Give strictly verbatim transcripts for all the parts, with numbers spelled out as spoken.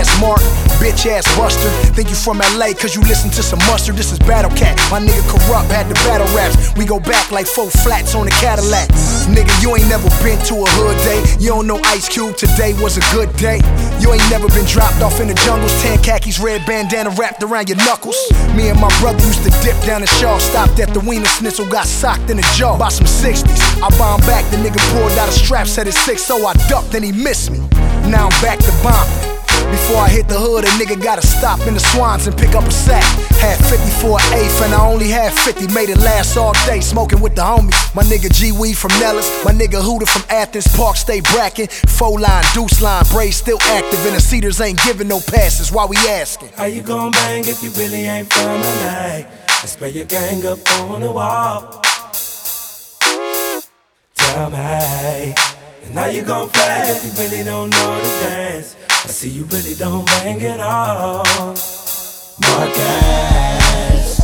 ass Mark, bitch ass Buster. Think you from L A cause you listen to some mustard. This is Battle Cat, my nigga Corrupt had the battle raps. We go back like four flats on a Cadillac. Nigga, you ain't never been to a hood day. You don't know Ice Cube, today was a good day. You ain't never been dropped off in the jungles. Tan khakis, red bandana wrapped around your knuckles. Me and my brother used to dip down the Shaw. Stopped at the Wiener Schnitzel, got socked in the jaw by some sixties. I bombed back, the nigga pulled out a strap, said it's six, so I ducked and he missed me. Now I'm back to bombing. Before I hit the hood, a nigga gotta stop in the Swans and pick up a sack. Had fifty for an eighth and I only had fifty. Made it last all day, smoking with the homies. My nigga G-Weed from Nellis, my nigga Hooter from Athens Park, stay brackin'. Four line, deuce line, braids still active. And the Cedars ain't giving no passes, why we asking? How you gon' bang if you really ain't from L A? Let's spray your gang up on the wall. Tell me, and how you gon' flag if you really don't know the dance? I see you really don't bang at all. Marcus.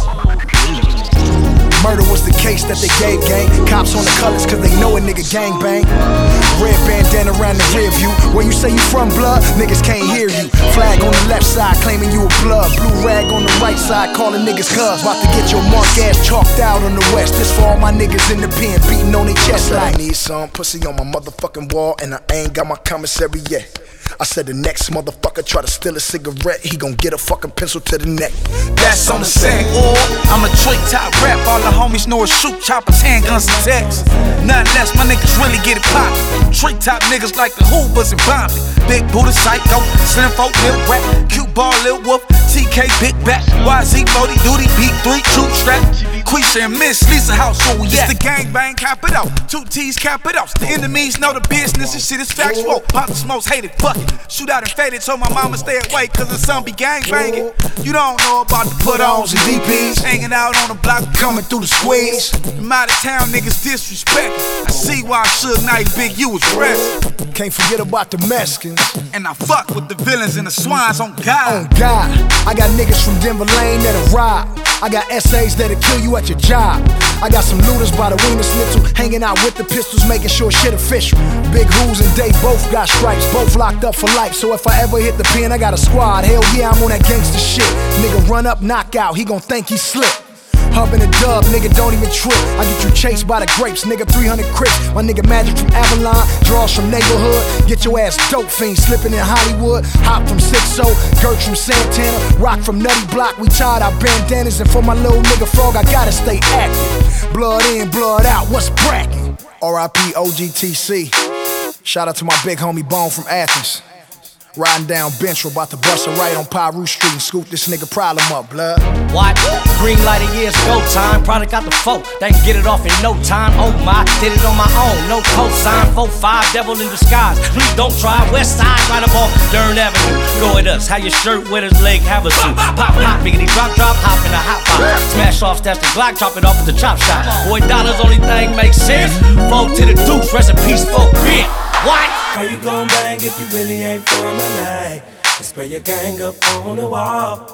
Murder was the case that they gave, gang. Cops on the colors cause they know a nigga gang bang. Red bandana around the rear view. Where you say you from, blood? Niggas can't hear you. Flag on the left side claiming you a blood. Blue rag on the right side calling niggas cuz. About to get your mark ass chalked out on the west. This for all my niggas in the pen beating on their chest like I need some pussy on my motherfucking wall and I ain't got my commissary yet. I said the next motherfucker try to steal a cigarette, he gon' get a fucking pencil to the neck. That's on the set. Or I'm a Detroit top rap. All the homies know it's shoot choppers, handguns and texts. Nothing less, my niggas really get it poppin'. Detroit top niggas like the Hoovers and Bombay. Big Buddha Psycho, Slim Folk, Lil Rap, Cute Ball, Lil Wolf, T K, Big Back, Y Z, forty, Duty, B three, Troop Strap, Quisha and Miss Lisa House, so we at. It's the gang bang, cap it off. Two T's, cap it off. The enemies know the business and shit is factual. Poppin's most hated, fuck it. Shoot out and faded, told my mama stay away cause the son be gang banging. You don't know about the put-ons and D Ps. Hanging out on the block, coming through the squeeze. Them out of town niggas disrespect. I see why Suge Knight Big U was rest. Can't forget about the Mexicans. And I fuck with the villains and the swines on God. On God, I got niggas from Denver Lane that'll ride. I got S As that'll kill you at your job. I got some looters by the Wiener Schnitzel, hanging out with the pistols, making sure shit official. Big Who's and Dave both got stripes, both locked up for life. So if I ever hit the pen, I got a squad. Hell yeah, I'm on that gangster shit. Nigga run up, knock out, he gon' think he slipped. Hub in a dub, nigga don't even trip. I get you chased by the grapes, nigga three hundred crips. My nigga Magic from Avalon, draws from neighborhood. Get your ass dope fiend, slipping in Hollywood. Hop from six oh, Gert from Santana, Rock from Nutty Block. We tied our bandanas, and for my little nigga Frog, I gotta stay active. Blood in, blood out, what's brackin'? R I P O G T C. Shout out to my big homie Bone from Athens. Riding down Bentro, about to bust a right on Pyru Street and scoop this nigga problem up, blood. What? Green light of years, go time. Product got the four, they can get it off in no time. Oh my, did it on my own, no cosign. four five, devil in disguise. Please don't try. West side, right up off Dern Avenue. Go at us, how your shirt with his leg, have a suit. Pop, pop, biggity, drop, drop, hop in a hot pot. Smash off, stats the Glock, chop it off with the chop shot. Boy, dollars, only thing makes sense. Four to the deuce, rest in peace, for bitch. What? How you gon' bang if you really ain't from L A? Let's spray your gang up on the wall.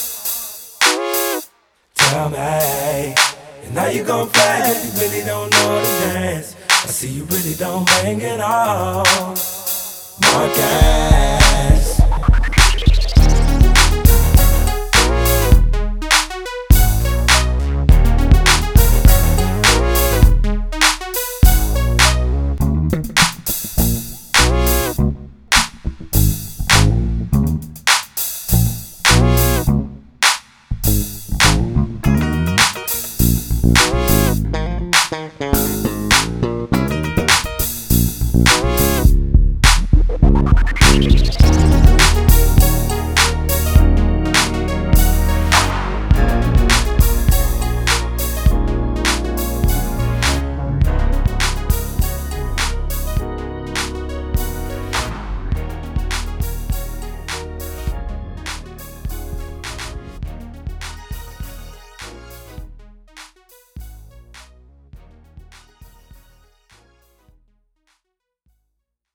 Tell me, and how you gon' flag if you really don't know the dance? I see you really don't bang at all. Marcus.